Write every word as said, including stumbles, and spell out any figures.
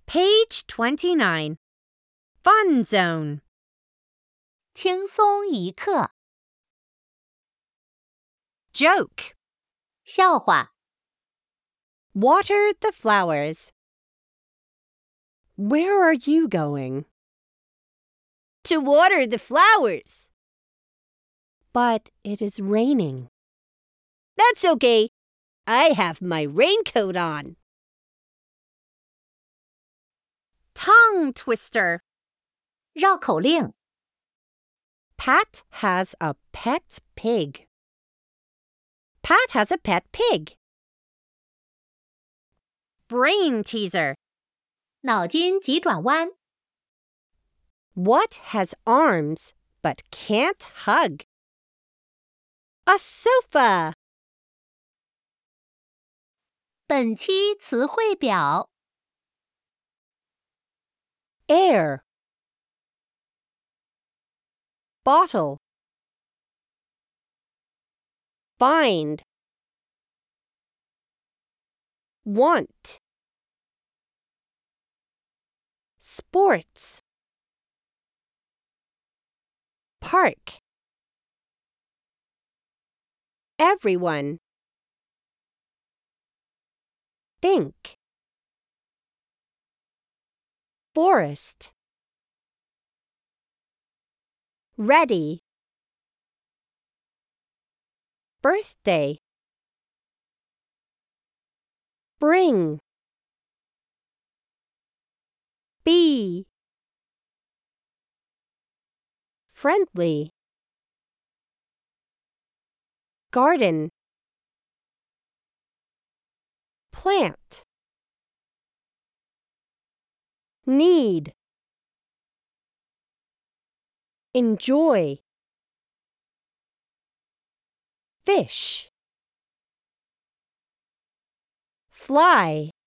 Page twenty-nine. Fun Zone. 轻松一刻 Joke. 笑话 Water the flowers. Where are you going? To water the flowers. But it is raining. That's okay. I have my raincoat on. Tongue twister. 绕口令 Pat has a pet pig. Pat has a pet pig. Brain teaser. 脑筋急转弯 What has arms but can't hug? A sofa. 本期词汇表 Air. Bottle. Bind. Want. Sports. Park. Everyone. Think. Forest. Ready. Birthday. Bring. Be. Friendly. Garden. Plant. Need. Enjoy. Fish. Fly.